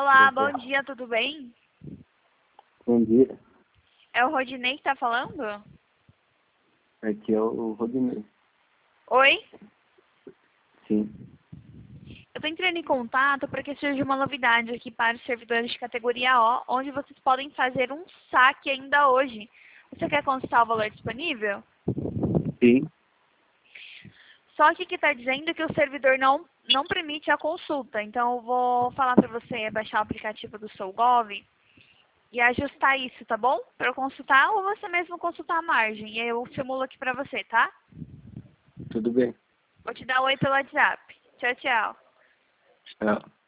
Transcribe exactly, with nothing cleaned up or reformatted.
Olá, bom dia, tudo bem? Bom dia, É o Rodinei que tá falando? aqui é o Rodinei. Oi? Sim, Eu tô entrando em contato porque surgiu uma novidade aqui para os servidores de categoria O, onde vocês podem fazer um saque ainda hoje. Você quer consultar o valor disponível? sim, Só que que está dizendo que o servidor não, não permite a consulta. Então eu vou falar para você baixar o aplicativo do SouGov e ajustar isso, tá bom? Para eu consultar ou você mesmo consultar a margem. E aí eu simulo aqui para você, tá? tudo bem. Vou te dar um oi pelo WhatsApp. Tchau, tchau. Tchau.